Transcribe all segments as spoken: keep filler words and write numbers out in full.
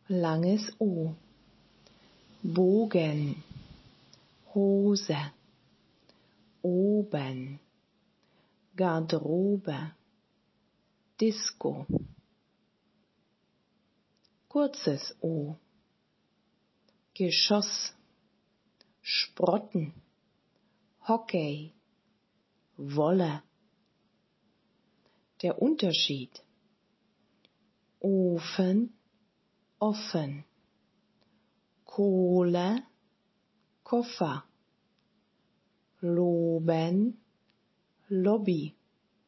langes O, Bogen, Hose, oben, Garderobe, Disco. Kurzes O, Geschoss, Sprotten, Hockey, Wolle. Der Unterschied: Ofen, offen, Kohle, Koffer, loben, Lobby,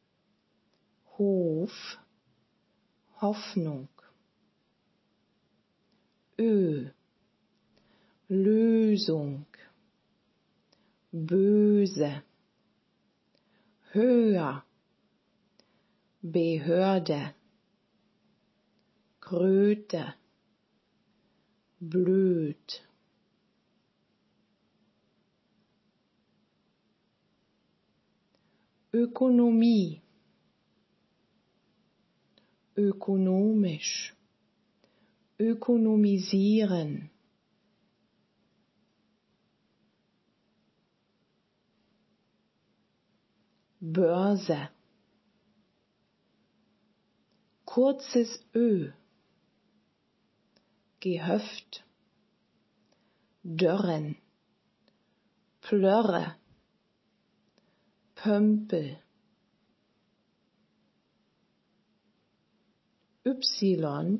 Hof, Hoffnung. Ö, Lösung, böse, höher, Behörde, Kröte, blöd. Ökonomie, ökonomisch, ökonomisieren. Börse, kurzes Ö, Gehöft, Dörren, Plörre, Pömpel. Y,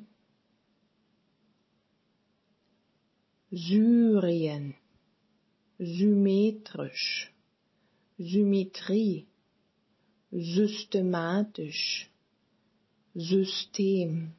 Syrien, symmetrisch, Symmetrie, systematisch, System.